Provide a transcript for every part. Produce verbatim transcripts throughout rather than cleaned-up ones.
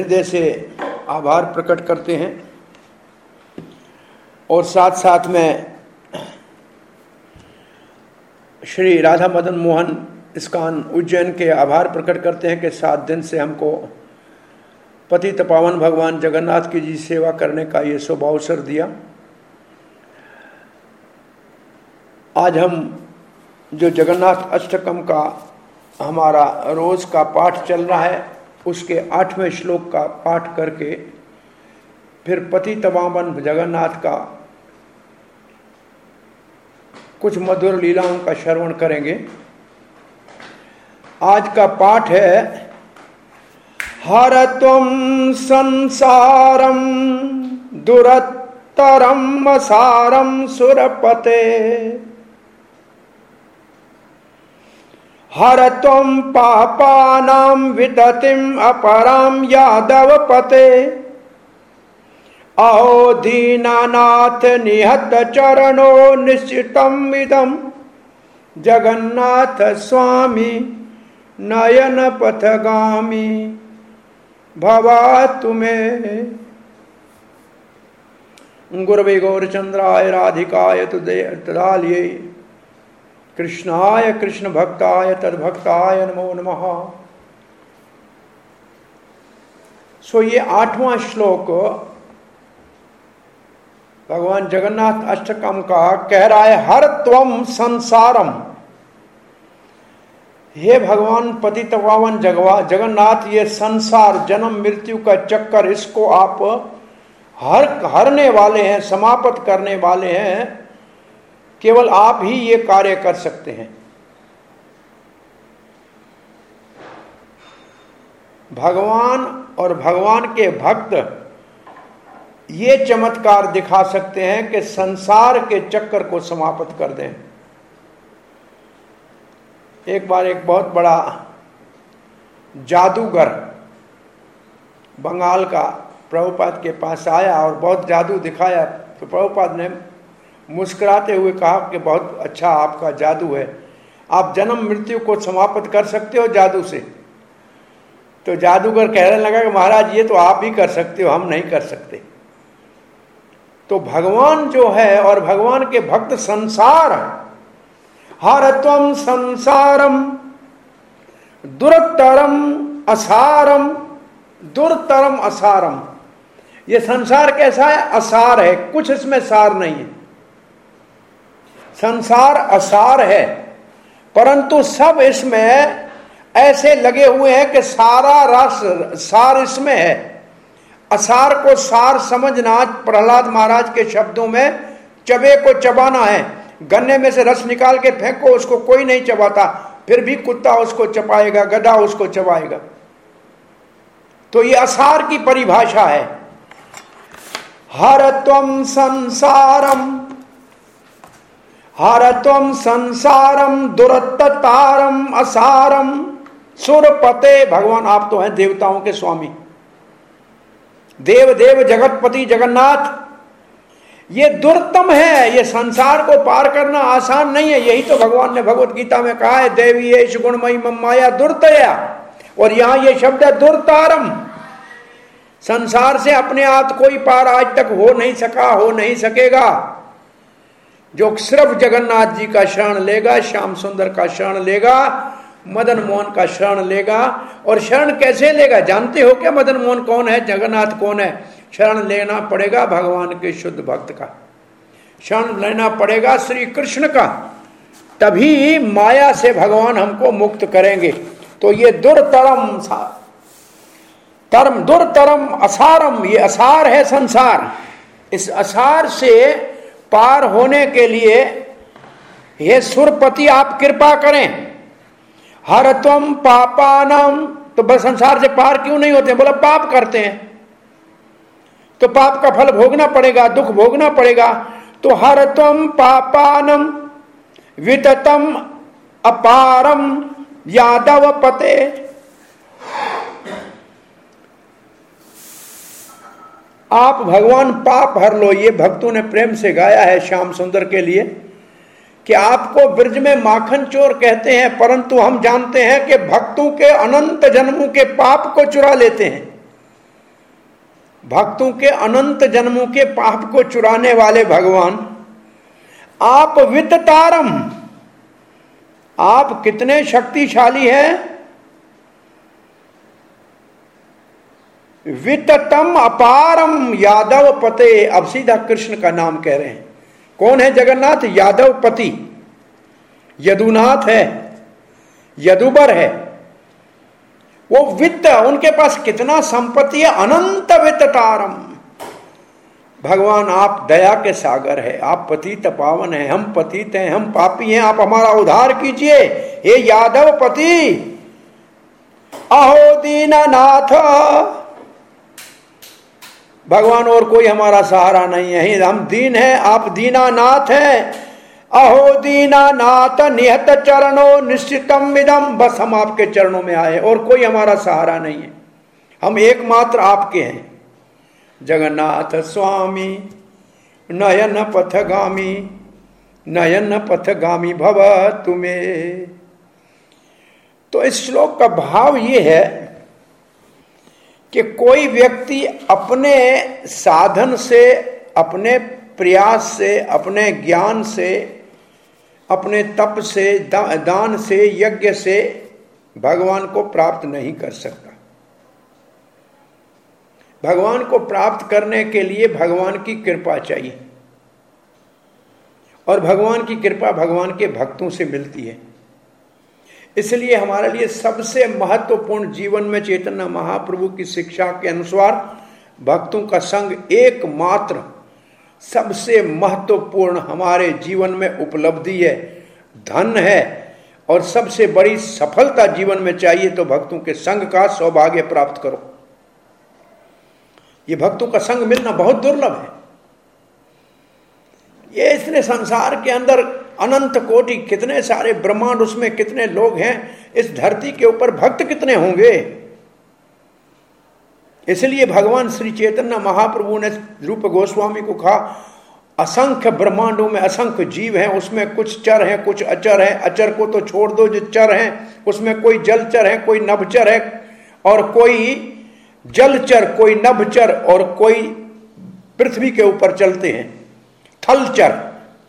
हृदय से आभार प्रकट करते हैं और साथ साथ में श्री राधा मदन मोहन इस्कॉन उज्जैन के आभार प्रकट करते हैं कि सात दिन से हमको पतित पावन भगवान जगन्नाथ की जी सेवा करने का ये शुभ अवसर दिया। आज हम जो जगन्नाथ अष्टकम का हमारा रोज का पाठ चल रहा है उसके आठवें श्लोक का पाठ करके फिर पतित पावन जगन्नाथ का कुछ मधुर लीलाओं का श्रवण करेंगे। आज का पाठ है हर त्वं संसारम दुरत्तरम असारम सुरपते हर त्वं पापानां विततिम अपराम यादवपते अहो दीनानाथ निहत चरणो निश्चितम इदम जगन्नाथ स्वामी नयन पथगामी भवातु मे। गुरवे गौरचंद्राय राधिकाय तदालये कृष्णाय कृष्ण भक्ताय तद्भक्ताय नमो नमः। सो ये आठवां श्लोक भगवान जगन्नाथ अष्टकम का कह रहा है हर त्वं संसारम, हे भगवान पतित पावन जगन्नाथ, ये संसार जन्म मृत्यु का चक्कर इसको आप हर हरने वाले हैं, समाप्त करने वाले हैं। केवल आप ही ये कार्य कर सकते हैं। भगवान और भगवान के भक्त ये चमत्कार दिखा सकते हैं कि संसार के चक्कर को समाप्त कर दें। एक बार एक बहुत बड़ा जादूगर बंगाल का प्रभुपाद के पास आया और बहुत जादू दिखाया। तो प्रभुपाद ने मुस्कुराते हुए कहा कि बहुत अच्छा आपका जादू है, आप जन्म मृत्यु को समाप्त कर सकते हो जादू से। तो जादूगर कहने लगा कि महाराज ये तो आप ही कर सकते हो, हम नहीं कर सकते। तो भगवान जो है और भगवान के भक्त संसार हर त्वं संसारम दुरतरम असारम, दुरतरम असारम, ये संसार कैसा है? असार है, कुछ इसमें सार नहीं है। संसार असार है परंतु सब इसमें ऐसे लगे हुए हैं कि सारा रस सार इसमें है। असार को सार समझना प्रहलाद महाराज के शब्दों में चबे को चबाना है। गन्ने में से रस निकाल के फेंको, उसको कोई नहीं चबाता, फिर भी कुत्ता उसको चबाएगा, गधा उसको चबाएगा। तो ये असार की परिभाषा है। हर त्वं संसारम, हर त्वं संसारम दुरत्ततारम असारम सुरपते। भगवान आप तो हैं देवताओं के स्वामी, देव देव जगतपति जगन्नाथ। ये दुर्तम है, ये संसार को पार करना आसान नहीं है। यही तो भगवान ने भगवत गीता में कहा है, देवी येष गुणमयी मम माया दुर्तया। और यहां ये शब्द है दुर्तारम। संसार से अपने आप कोई पार आज तक हो नहीं सका, हो नहीं सकेगा। जो सिर्फ जगन्नाथ जी का शरण लेगा, श्याम सुंदर का शरण लेगा, मदन मोहन का शरण लेगा। और शरण कैसे लेगा जानते हो क्या? मदन मोहन कौन है, जगन्नाथ कौन है? शरण लेना पड़ेगा भगवान के शुद्ध भक्त का, शरण लेना पड़ेगा श्री कृष्ण का, तभी माया से भगवान हमको मुक्त करेंगे। तो ये दुर्तरम तरम दुर्तरम असारम, ये असार है संसार। इस असार से पार होने के लिए हे सुरपति आप कृपा करें। हर त्वं पापानाम, तो बस संसार से पार क्यों नहीं होते? बोला पाप करते हैं तो पाप का फल भोगना पड़ेगा, दुख भोगना पड़ेगा। तो हर त्वं पापानम विततम अपारम यादव पते। आप भगवान पाप हर लो। ये भक्तों ने प्रेम से गाया है श्याम सुंदर के लिए कि आपको ब्रज में माखन चोर कहते हैं, परंतु हम जानते हैं कि भक्तों के अनंत जन्मों के पाप को चुरा लेते हैं। भक्तों के अनंत जन्मों के पाप को चुराने वाले भगवान, आप वित्ततारम, आप कितने शक्तिशाली हैं। वित्ततम अपारम यादव पते, अब सीधा कृष्ण का नाम कह रहे हैं। कौन है जगन्नाथ? यादव पति, यदुनाथ है, यदुबर है। वो वित्त, उनके पास कितना संपत्ति है, अनंत वित्ततारम। भगवान आप दया के सागर है, आप पतित पावन है, हम पतित हैं, हम पापी हैं, आप हमारा उद्धार कीजिए हे यादव पति। अहो दीननाथ, भगवान और कोई हमारा सहारा नहीं है, हम दीन हैं, आप दीनानाथ हैं। अहो दीनानाथ निहत चरणों निश्चितम विदम, बस हम आपके चरणों में आए, और कोई हमारा सहारा नहीं है, हम एकमात्र आपके हैं। जगन्नाथ स्वामी नयन पथगामी, नयन पथगामी भव तुम्हें। तो इस श्लोक का भाव ये है कि कोई व्यक्ति अपने साधन से, अपने प्रयास से, अपने ज्ञान से, अपने तप से, दा, दान से, यज्ञ से भगवान को प्राप्त नहीं कर सकता। भगवान को प्राप्त करने के लिए भगवान की कृपा चाहिए, और भगवान की कृपा भगवान के भक्तों से मिलती है। इसलिए हमारे लिए सबसे महत्वपूर्ण जीवन में चैतन्य महाप्रभु की शिक्षा के अनुसार भक्तों का संग एकमात्र सबसे महत्वपूर्ण हमारे जीवन में उपलब्धि है, धन है, और सबसे बड़ी सफलता जीवन में चाहिए तो भक्तों के संग का सौभाग्य प्राप्त करो। ये भक्तों का संग मिलना बहुत दुर्लभ है। ये इसने संसार के अंदर अनंत कोटि, कितने सारे ब्रह्मांड, उसमें कितने लोग हैं, इस धरती के ऊपर भक्त कितने होंगे। इसलिए भगवान श्री चैतन्य महाप्रभु ने रूप गोस्वामी को कहा, असंख्य ब्रह्मांडों में असंख्य जीव हैं, उसमें कुछ चर हैं, कुछ अचर हैं। अचर को तो छोड़ दो, जो चर हैं उसमें कोई जलचर है, कोई नभचर है, और कोई जलचर, कोई नभचर, और कोई पृथ्वी के ऊपर चलते हैं, थलचर।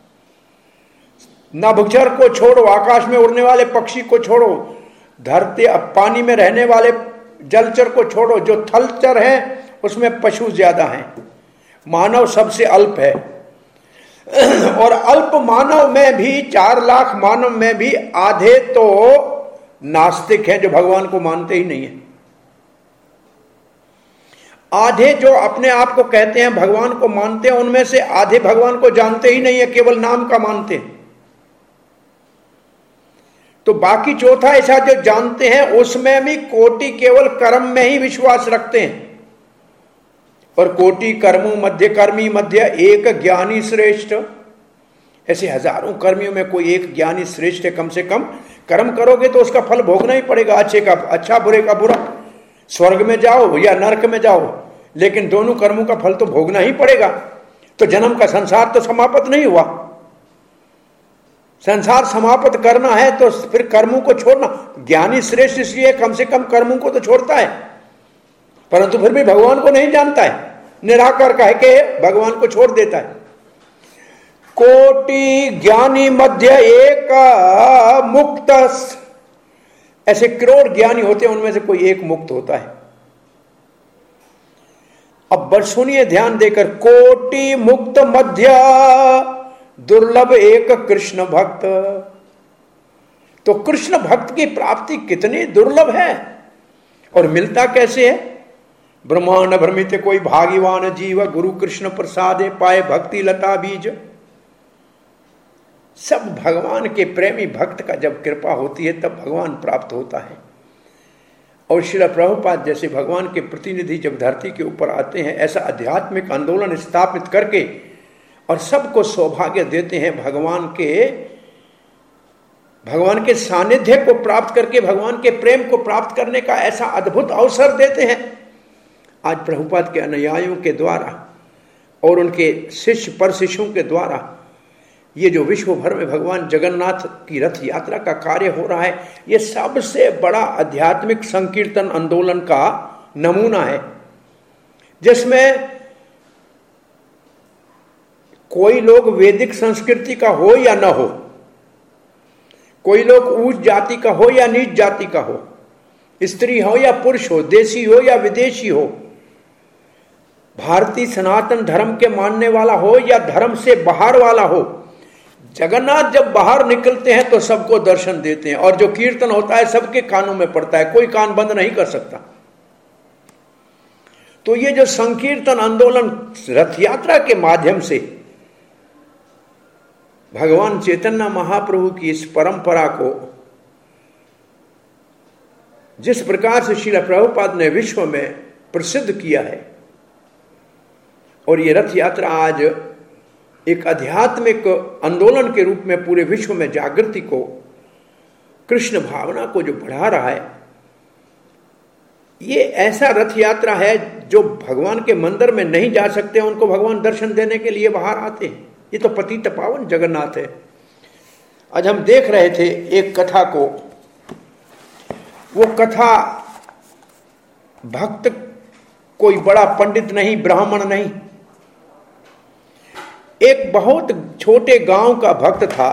नभचर को छोड़ो, आकाश में उड़ने वाले पक्षी को छोड़ो, धरती अब पानी में रहने वाले जलचर को छोड़ो, जो थलचर है उसमें पशु ज्यादा हैं, मानव सबसे अल्प है। और अल्प मानव में भी, चार लाख मानव में भी आधे तो नास्तिक हैं, जो भगवान को मानते ही नहीं है। आधे जो अपने आप को कहते हैं भगवान को मानते हैं, उनमें से आधे भगवान को जानते ही नहीं है, केवल नाम का मानते हैं। तो बाकी चौथा ऐसा जो जानते हैं, उसमें भी कोटि केवल कर्म में ही विश्वास रखते हैं। और कोटि कर्मों मध्य कर्मी मध्य एक ज्ञानी श्रेष्ठ, ऐसे हजारों कर्मियों में कोई एक ज्ञानी श्रेष्ठ है। कम से कम कर्म करोगे तो उसका फल भोगना ही पड़ेगा, अच्छे का अच्छा, बुरे का बुरा, स्वर्ग में जाओ या नरक में जाओ, लेकिन दोनों कर्मों का फल तो भोगना ही पड़ेगा। तो जन्म का संसार तो समाप्त नहीं हुआ, संसार समाप्त करना है तो फिर कर्मों को छोड़ना। ज्ञानी श्रेष्ठ इसलिए कम से कम कर्मों को तो छोड़ता है, परंतु फिर भी भगवान को नहीं जानता है, निराकार कह के भगवान को छोड़ देता है। कोटि ज्ञानी मध्य एक मुक्त, ऐसे करोड़ ज्ञानी होते हैं, उनमें से कोई एक मुक्त होता है। अब बड़ सुनिए ध्यान देकर, कोटि मुक्त मध्य दुर्लभ एक कृष्ण भक्त। तो कृष्ण भक्त की प्राप्ति कितनी दुर्लभ है, और मिलता कैसे है। ब्रह्मांड भ्रमित कोई भाग्यवान जीव, गुरु कृष्ण प्रसादे पाए भक्ति लता बीज। सब भगवान के प्रेमी भक्त का जब कृपा होती है तब भगवान प्राप्त होता है। और श्रील प्रभुपाद जैसे भगवान के प्रतिनिधि जब धरती के ऊपर आते हैं, ऐसा आध्यात्मिक आंदोलन स्थापित करके और सबको सौभाग्य देते हैं, भगवान के भगवान के सानिध्य को प्राप्त करके भगवान के प्रेम को प्राप्त करने का ऐसा अद्भुत अवसर देते हैं। आज प्रभुपाद के अनुयायियों के द्वारा और उनके शिष्य पर शिष्यों के द्वारा ये जो विश्व भर में भगवान जगन्नाथ की रथ यात्रा का कार्य हो रहा है, ये सबसे बड़ा आध्यात्मिक संकीर्तन आंदोलन का नमूना है। जिसमें कोई लोग वैदिक संस्कृति का हो या न हो, कोई लोग उच्च जाति का हो या नीच जाति का हो, स्त्री हो या पुरुष हो, देशी हो या विदेशी हो, भारतीय सनातन धर्म के मानने वाला हो या धर्म से बाहर वाला हो, जगन्नाथ जब बाहर निकलते हैं तो सबको दर्शन देते हैं। और जो कीर्तन होता है सबके कानों में पड़ता है, कोई कान बंद नहीं कर सकता। तो ये जो संकीर्तन आंदोलन रथ यात्रा के माध्यम से भगवान चैतन्य महाप्रभु की इस परंपरा को जिस प्रकार से श्रील प्रभुपाद ने विश्व में प्रसिद्ध किया है, और ये रथ यात्रा आज एक आध्यात्मिक आंदोलन के रूप में पूरे विश्व में जागृति को, कृष्ण भावना को जो बढ़ा रहा है, ये ऐसा रथ यात्रा है जो भगवान के मंदिर में नहीं जा सकते, उनको भगवान दर्शन देने के लिए बाहर आते हैं। ये तो पतित पावन जगन्नाथ है। आज हम देख रहे थे एक कथा को, वो कथा भक्त कोई बड़ा पंडित नहीं, ब्राह्मण नहीं, एक बहुत छोटे गांव का भक्त था,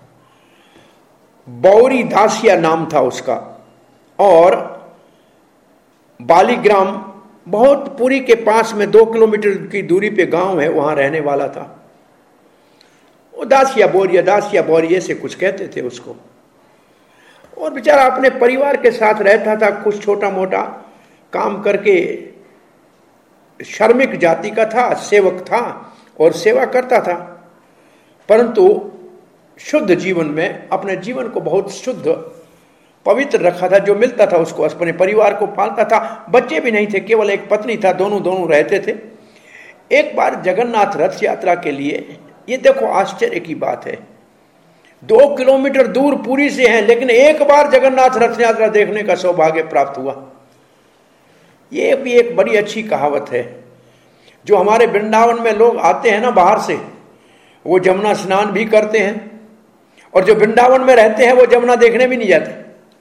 बौरी दासिया नाम था उसका, और बालीग्राम बहुत पुरी के पास में दो किलोमीटर की दूरी पे गांव है, वहां रहने वाला था। वो दासिया बोरिया दासिया बोरिया से कुछ कहते थे उसको, और बेचारा अपने परिवार के साथ रहता था, कुछ छोटा मोटा काम करके, श्रमिक जाति का था, सेवक था और सेवा करता था, परंतु शुद्ध जीवन में अपने जीवन को बहुत शुद्ध पवित्र रखा था। जो मिलता था उसको, अपने परिवार को पालता था, बच्चे भी नहीं थे, केवल एक पत्नी था, दोनों दोनों रहते थे। एक बार जगन्नाथ रथ यात्रा के लिए, ये देखो आश्चर्य की बात है, दो किलोमीटर दूर पुरी से हैं, लेकिन एक बार जगन्नाथ रथ यात्रा देखने का सौभाग्य प्राप्त हुआ। ये भी एक बड़ी अच्छी कहावत है। जो हमारे वृंदावन में लोग आते हैं ना बाहर से, वो जमुना स्नान भी करते हैं, और जो वृंदावन में रहते हैं वो जमुना देखने भी नहीं जाते।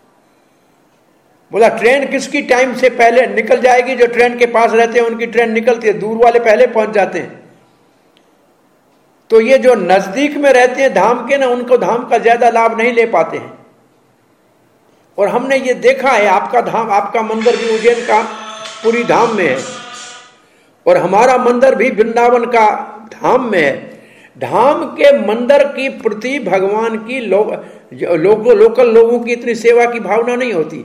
बोला ट्रेन किसकी टाइम से पहले निकल जाएगी, जो ट्रेन के पास रहते हैं उनकी ट्रेन निकलती है, दूर वाले पहले पहुंच जाते हैं। तो ये जो नजदीक में रहते हैं धाम के ना, उनको धाम का ज्यादा लाभ नहीं ले पाते हैं। और हमने ये देखा है, आपका धाम, आपका मंदिर भी उज्जैन का पुरी धाम में है, और हमारा मंदिर भी वृंदावन का धाम में है। धाम के मंदिर की प्रति भगवान की लो, लोगों लोकल लोगों की इतनी सेवा की भावना नहीं होती,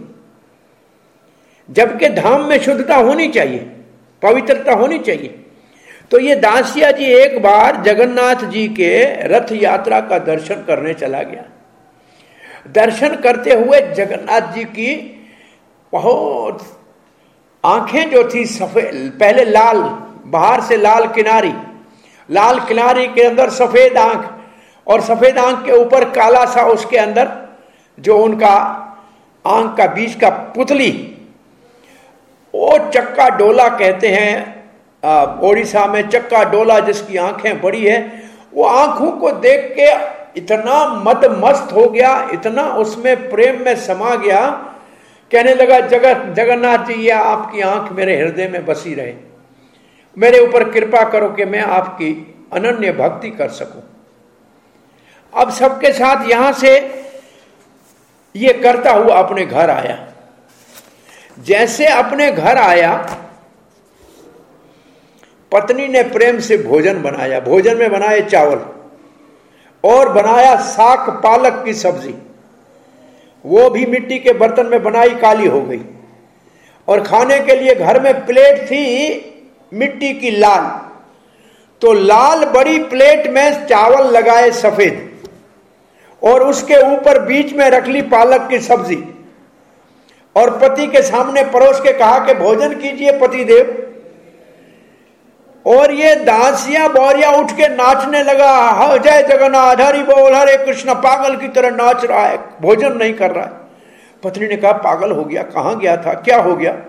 जबकि धाम में शुद्धता होनी चाहिए, पवित्रता होनी चाहिए। तो ये दासिया जी एक बार जगन्नाथ जी के रथ यात्रा का दर्शन करने चला गया। दर्शन करते हुए जगन्नाथ जी की बहुत आंखें जो थी सफेद, पहले लाल, बाहर से लाल किनारी, लाल किनारी के अंदर सफेद आंख, और सफेद आंख के ऊपर काला सा, उसके अंदर जो उनका आंख का बीच का पुतली, वो चक्का डोला कहते हैं ओडिशा में, चक्का डोला जिसकी आंखें बड़ी है, वो आंखों को देख के इतना मद मस्त हो गया, इतना उसमें प्रेम में समा गया, कहने लगा जगत जगन्नाथ जी, ये आपकी आंख मेरे हृदय में बसी रहे, मेरे ऊपर कृपा करो कि मैं आपकी अनन्य भक्ति कर सकूं। अब सबके साथ यहां से ये करता हुआ अपने घर आया। जैसे अपने घर आया, पत्नी ने प्रेम से भोजन बनाया। भोजन में बनाए चावल और बनाया साग पालक की सब्जी, वो भी मिट्टी के बर्तन में बनाई, काली हो गई। और खाने के लिए घर में प्लेट थी मिट्टी की लाल, तो लाल बड़ी प्लेट में चावल लगाए सफेद, और उसके ऊपर बीच में रख ली पालक की सब्जी, और पति के सामने परोस के कहा कि भोजन कीजिए पति देव। और ये दासिया बोरिया उठ के नाचने लगा, हाँ जय जगन्नाथ, हरि बोल, हरे कृष्ण, पागल की तरह नाच रहा है, भोजन नहीं कर रहा है। पत्नी ने कहा पागल हो गया, कहां गया था, क्या हो गया?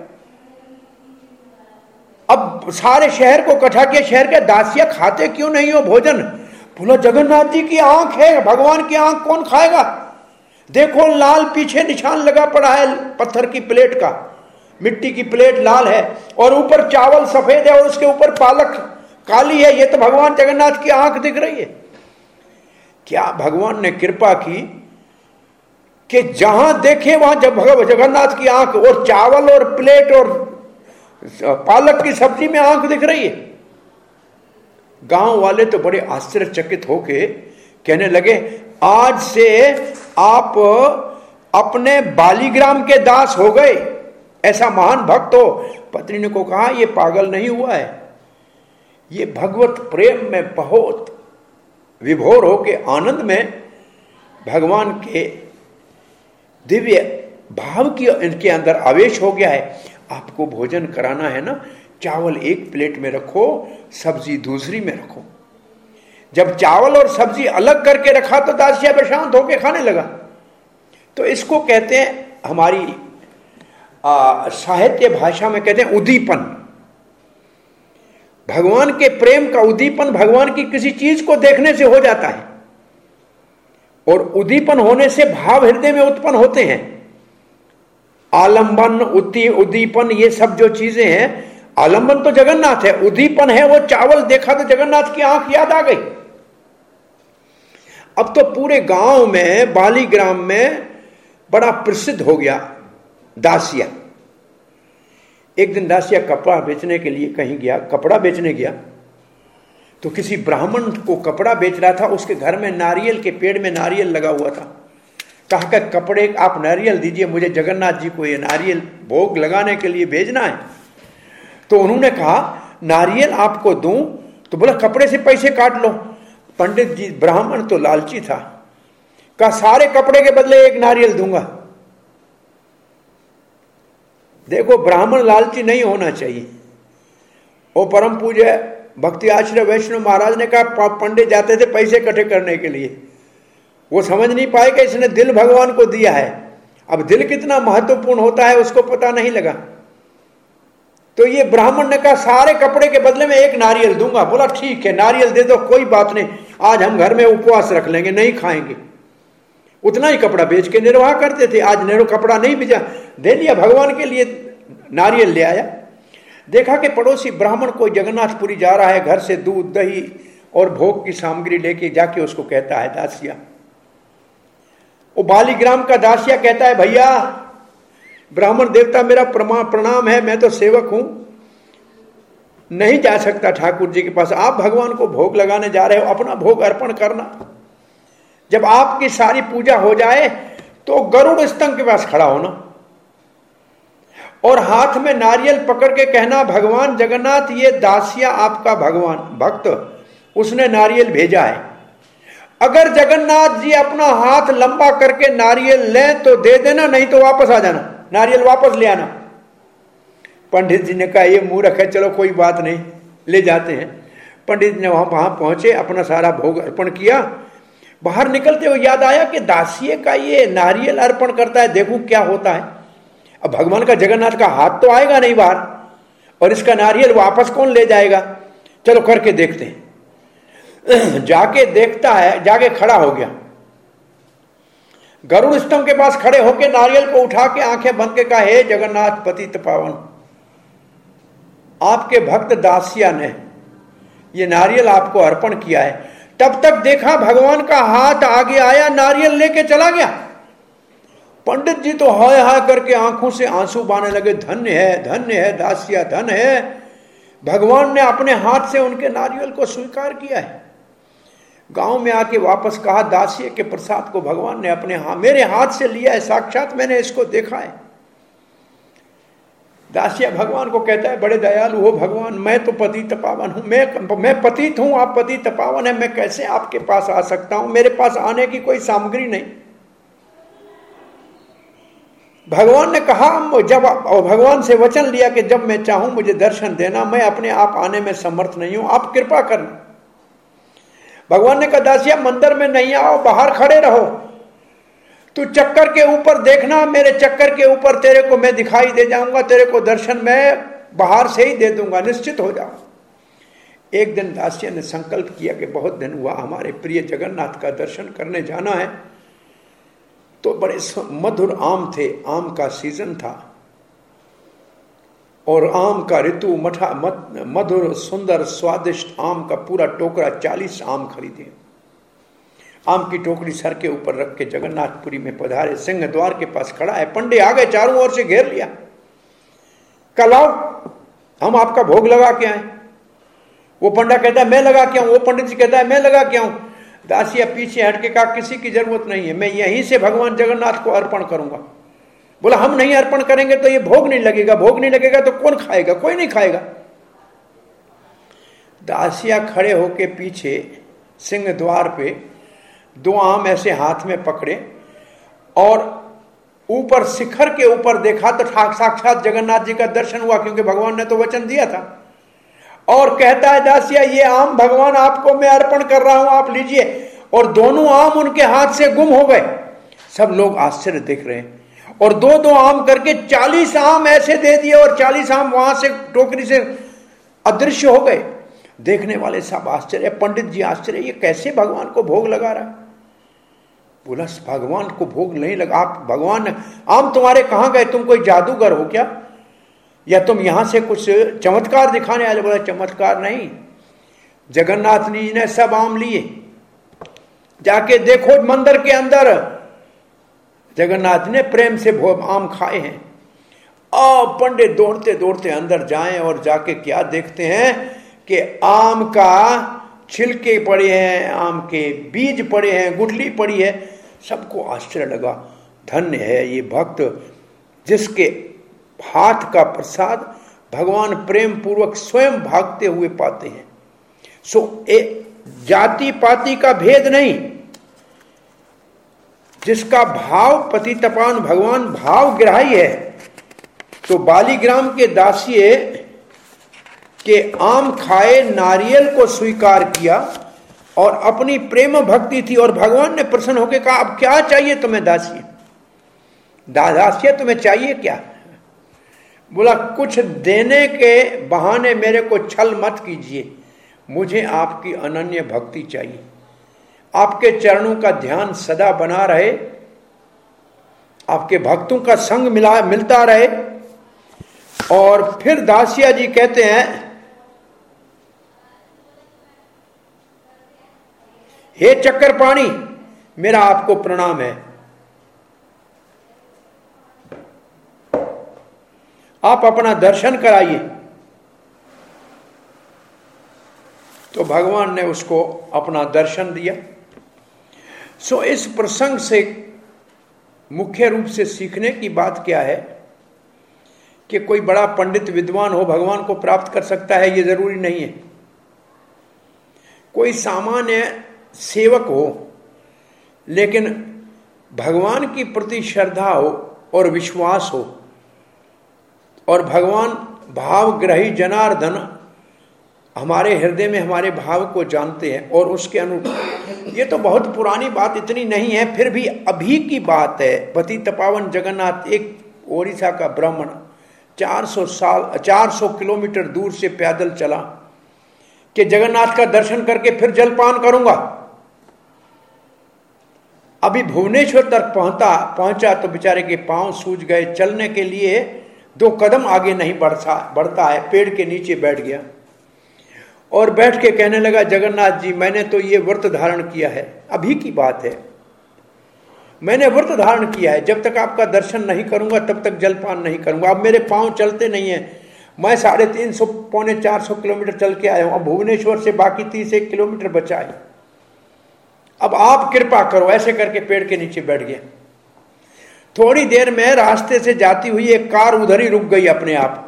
अब सारे शहर को इकट्ठा किया, शहर के दासिया खाते क्यों नहीं हो भोजन? बोला जगन्नाथ जी की आंख है, भगवान की आंख कौन खाएगा? देखो लाल पीछे निशान लगा पड़ा है पत्थर की प्लेट का, मिट्टी की प्लेट लाल है और ऊपर चावल सफेद है और उसके ऊपर पालक काली है, ये तो भगवान जगन्नाथ की आंख दिख रही है। क्या भगवान ने कृपा की कि जहां देखे वहां जब जगन्नाथ की आंख, और चावल और प्लेट और पालक की सब्जी में आंख दिख रही है। गांव वाले तो बड़े आश्चर्यचकित होके कहने लगे, आज से आप अपने बालीग्राम के दास हो गए, ऐसा महान भक्त हो। पत्नी ने को कहा, ये पागल नहीं हुआ है, ये भगवत प्रेम में बहुत विभोर होके आनंद में भगवान के दिव्य भाव की इनके अंदर आवेश हो गया है। आपको भोजन कराना है ना, चावल एक प्लेट में रखो, सब्जी दूसरी में रखो। जब चावल और सब्जी अलग करके रखा तो दासिया प्रशांत होके खाने लगा। तो इसको कहते हैं, हमारी साहित्य भाषा में कहते हैं उद्दीपन। भगवान के प्रेम का उद्दीपन भगवान की किसी चीज को देखने से हो जाता है, और उद्दीपन होने से भाव हृदय में उत्पन्न होते हैं। आलंबन, उद्दीपन, ये सब जो चीजें हैं, आलंबन तो जगन्नाथ है, उद्दीपन है वो चावल देखा तो जगन्नाथ की आंख याद आ गई। अब तो पूरे गांव में, बालीग्राम में बड़ा प्रसिद्ध हो गया दासिया। एक दिन दासिया कपड़ा बेचने के लिए कहीं गया, कपड़ा बेचने गया तो किसी ब्राह्मण को कपड़ा बेच रहा था, उसके घर में नारियल के पेड़ में नारियल लगा हुआ था। कहा कि कपड़े आप नारियल दीजिए, मुझे जगन्नाथ जी को ये नारियल भोग लगाने के लिए भेजना है। तो उन्होंने कहा, नारियल आपको दूं? तो बोला, कपड़े से पैसे काट लो। पंडित जी, ब्राह्मण तो लालची था, कहा सारे कपड़े के बदले एक नारियल दूंगा। देखो, ब्राह्मण लालची नहीं होना चाहिए। वो परम पूज्य भक्ति आश्रय वैष्णव महाराज ने कहा, पंडित जाते थे पैसे इकट्ठे करने के लिए, वो समझ नहीं पाए कि इसने दिल भगवान को दिया है। अब दिल कितना महत्वपूर्ण होता है उसको पता नहीं लगा। तो ये ब्राह्मण ने कहा, सारे कपड़े के बदले में एक नारियल दूंगा। बोला, ठीक है, नारियल दे दो, कोई बात नहीं, आज हम घर में उपवास रख लेंगे, नहीं खाएंगे। उतना ही कपड़ा बेच के निर्वाह करते थे। आज नेरो कपड़ा नहीं भेजा, दे दिया, भगवान के लिए नारियल ले आया। देखा कि पड़ोसी ब्राह्मण कोई जगन्नाथपुरी जा रहा है, घर से दूध दही और भोग की सामग्री लेके जाके उसको कहता है दासिया। वो बालीग्राम का दासिया कहता है, भैया ब्राह्मण देवता मेरा प्रणाम है, मैं तो सेवक हूं, नहीं जा सकता ठाकुर जी के पास। आप भगवान को भोग लगाने जा रहे हो, अपना भोग अर्पण करना। जब आपकी सारी पूजा हो जाए तो गरुड़ स्तंभ के पास खड़ा होना और हाथ में नारियल पकड़ के कहना, भगवान जगन्नाथ, ये दासिया आपका भगवान भक्त, उसने नारियल भेजा है। अगर जगन्नाथ जी अपना हाथ लंबा करके नारियल लें तो दे देना, नहीं तो वापस आ जाना, नारियल वापस ले आना। पंडित जी ने कहा, ये मूर्ख है, चलो कोई बात नहीं, ले जाते हैं। पंडित जी ने वहां वहां पहुंचे, अपना सारा भोग अर्पण किया। बाहर निकलते हुए याद आया कि दासिये का ये नारियल अर्पण करता है, देखूं क्या होता है। अब भगवान का, जगन्नाथ का हाथ तो आएगा नहीं बाहर, और इसका नारियल वापस कौन ले जाएगा, चलो करके देखते हैं। जाके देखता है, जाके खड़ा हो गया, गरुड़ स्तंभ के पास खड़े होके नारियल को उठा के आंखें बंद के कहा, हे जगन्नाथ पतित पावन, आपके भक्त दासिया ने ये नारियल आपको अर्पण किया है। तब तक देखा भगवान का हाथ आगे आया, नारियल लेके चला गया। पंडित जी तो हाय हाय करके आंखों से आंसू बहाने लगे, धन्य है, धन्य है दासिया, धन्य है, भगवान ने अपने हाथ से उनके नारियल को स्वीकार किया है। गांव में आके वापस कहा, दासिया के प्रसाद को भगवान ने अपने हाथ, मेरे हाथ से लिया है, साक्षात मैंने इसको देखा है। दासिया भगवान को कहता है, बड़े दयालु हो भगवान, मैं तो पतित पावन हूं, मैं मैं पतित हूं, आप पतित पावन है, मैं कैसे आपके पास आ सकता हूं, मेरे पास आने की कोई सामग्री नहीं। भगवान ने कहा, जब भगवान से वचन लिया कि जब मैं चाहूं मुझे दर्शन देना, मैं अपने आप आने में समर्थ नहीं हूं, आप कृपा करना। भगवान ने कहा, दासिया मंदिर में नहीं आओ, बाहर खड़े रहो, तू चक्कर के ऊपर देखना, मेरे चक्कर के ऊपर तेरे को मैं दिखाई दे जाऊंगा, तेरे को दर्शन मैं बाहर से ही दे दूंगा, निश्चित हो जाओ। एक दिन दासिया ने संकल्प किया कि बहुत दिन हुआ, हमारे प्रिय जगन्नाथ का दर्शन करने जाना है। तो बड़े मधुर आम थे, आम का सीजन था, और आम का ऋतु, मठा मधुर सुंदर स्वादिष्ट आम का पूरा टोकरा, चालीस आम खरीदे। आम की टोकरी सर के ऊपर रख के जगन्नाथपुरी में पधारे। सिंह द्वार के पास खड़ा है। पंडे आ गए, चारों ओर से घेर लिया। कल आओ, हम आपका भोग लगा के आए। वो पंडा कहता है मैं लगा के आऊं, वो पंडित जी कहता है मैं लगा के आऊं। दासिया पीछे हट के कहा किसी की जरूरत नहीं है, मैं यहीं से भगवान जगन्नाथ को अर्पण करूंगा। बोला हम नहीं अर्पण करेंगे तो ये भोग नहीं लगेगा, भोग नहीं लगेगा तो कौन खाएगा? कोई नहीं खाएगा। दासिया खड़े होके पीछे सिंह द्वार पे दो आम ऐसे हाथ में पकड़े और ऊपर शिखर के ऊपर देखा तो ठाक साक्षात जगन्नाथ जी का दर्शन हुआ, क्योंकि भगवान ने तो वचन दिया था। और कहता है दासिया ये आम भगवान आपको मैं अर्पण कर रहा हूं, आप लीजिए। और दोनों आम उनके हाथ से गुम हो गए। सब लोग आश्चर्य देख रहे हैं। और दो दो आम करके चालीस आम ऐसे दे दिए और चालीस आम वहां से टोकरी से अदृश्य हो गए। देखने वाले सब आश्चर्य, पंडित जी आश्चर्य, ये कैसे भगवान को भोग लगा रहा है? बोला भगवान को भोग नहीं लगा, आप भगवान आम तुम्हारे कहां गए? तुम कोई जादूगर हो क्या, या तुम यहां से कुछ चमत्कार दिखाने आए? बोला चमत्कार नहीं, जगन्नाथ जी ने सब आम लिए, जाके देखो मंदिर के अंदर जगन्नाथ ने प्रेम से आम खाए हैं। और पंडित दौड़ते दौड़ते अंदर जाएं और जाके क्या देखते हैं कि आम का छिलके पड़े हैं, आम के बीज पड़े हैं, गुठली पड़ी है। सबको आश्चर्य लगा। धन्य है ये भक्त जिसके हाथ का प्रसाद भगवान प्रेम पूर्वक स्वयं भागते हुए पाते हैं। सो ए जाति पाति का भेद नहीं, जिसका भाव पतितपान भगवान भाव ग्राही है। तो बालीग्राम के दासिये के आम खाए नारियल को स्वीकार किया और अपनी प्रेम भक्ति थी, और भगवान ने प्रसन्न होकर कहा अब क्या चाहिए तुम्हें दासिये? दासिये तुम्हें चाहिए क्या? बोला कुछ देने के बहाने मेरे को छल मत कीजिए, मुझे आपकी अनन्य भक्ति चाहिए, आपके चरणों का ध्यान सदा बना रहे, आपके भक्तों का संग मिला मिलता रहे। और फिर दासिया जी कहते हैं हे चक्करपाणी मेरा आपको प्रणाम है, आप अपना दर्शन कराइए। तो भगवान ने उसको अपना दर्शन दिया। सो इस प्रसंग से मुख्य रूप से सीखने की बात क्या है कि कोई बड़ा पंडित विद्वान हो भगवान को प्राप्त कर सकता है, ये जरूरी नहीं है। कोई सामान्य सेवक हो लेकिन भगवान की प्रति श्रद्धा हो और विश्वास हो, और भगवान भावग्राही जनार्दन हमारे हृदय में हमारे भाव को जानते हैं और उसके अनुरूप। ये तो बहुत पुरानी बात इतनी नहीं है, फिर भी अभी की बात है। पतितपावन जगन्नाथ, एक ओडिशा का ब्राह्मण चार सौ साल चार सौ किलोमीटर दूर से पैदल चला कि जगन्नाथ का दर्शन करके फिर जलपान करूंगा। अभी भुवनेश्वर तक पहुंचा पहुंचा तो बेचारे के पांव सूज गए, चलने के लिए दो कदम आगे नहीं बढ़ता बढ़ता है। पेड़ के नीचे बैठ गया और बैठ के कहने लगा जगन्नाथ जी मैंने तो ये व्रत धारण किया है, अभी की बात है, मैंने व्रत धारण किया है, जब तक आपका दर्शन नहीं करूंगा तब तक जलपान नहीं करूंगा। अब मेरे पांव चलते नहीं है, मैं साढ़े तीन सौ पौने चार सौ किलोमीटर चल के आया हूं, अब भुवनेश्वर से बाकी तीस एक किलोमीटर बचा है, अब आप कृपा करो। ऐसे करके पेड़ के नीचे बैठ गया। थोड़ी देर में रास्ते से जाती हुई एक कार उधर ही रुक गई अपने आप।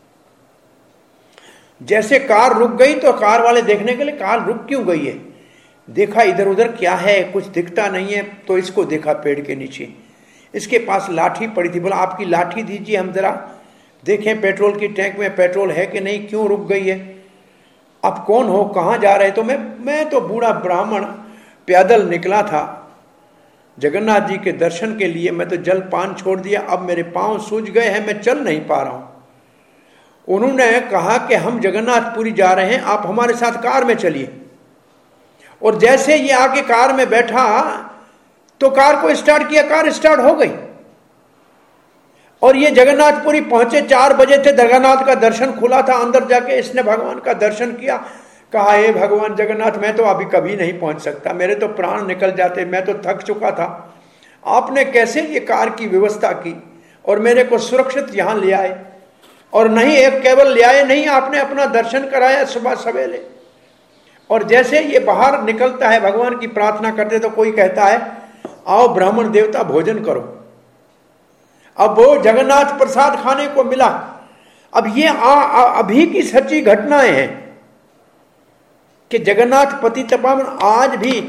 जैसे कार रुक गई तो कार वाले देखने के लिए कार रुक क्यों गई है, देखा इधर उधर क्या है, कुछ दिखता नहीं है, तो इसको देखा पेड़ के नीचे, इसके पास लाठी पड़ी थी। बोला आपकी लाठी दीजिए, हम जरा देखें पेट्रोल की टैंक में पेट्रोल है कि नहीं, क्यों रुक गई है, आप कौन हो, कहाँ जा रहे? तो मैं मैं तो बूढ़ा ब्राह्मण पैदल निकला था जगन्नाथ जी के दर्शन के लिए, मैं तो जल पान छोड़ दिया, अब मेरे पांव सूज गए हैं, मैं चल नहीं पा रहा हूं। उन्होंने कहा कि हम जगन्नाथपुरी जा रहे हैं, आप हमारे साथ कार में चलिए। और जैसे ये आके कार में बैठा तो कार को स्टार्ट किया, कार स्टार्ट हो गई। और ये जगन्नाथपुरी पहुंचे, चार बजे थे, जगन्नाथ का दर्शन खुला था। अंदर जाके इसने भगवान का दर्शन किया, कहा हे भगवान जगन्नाथ, मैं तो अभी कभी नहीं पहुंच सकता, मेरे तो प्राण निकल जाते, मैं तो थक चुका था। आपने कैसे ये कार की व्यवस्था की और मेरे को सुरक्षित यहां ले आए, और नहीं एक केवल ले आए नहीं, आपने अपना दर्शन कराया सुबह सवेरे। और जैसे ये बाहर निकलता है भगवान की प्रार्थना करते, तो कोई कहता है आओ ब्राह्मण देवता भोजन करो। अब वो जगन्नाथ प्रसाद खाने को मिला। अब ये आ, आ, अभी की सच्ची घटनाएं हैं कि जगन्नाथ पतितपावन आज भी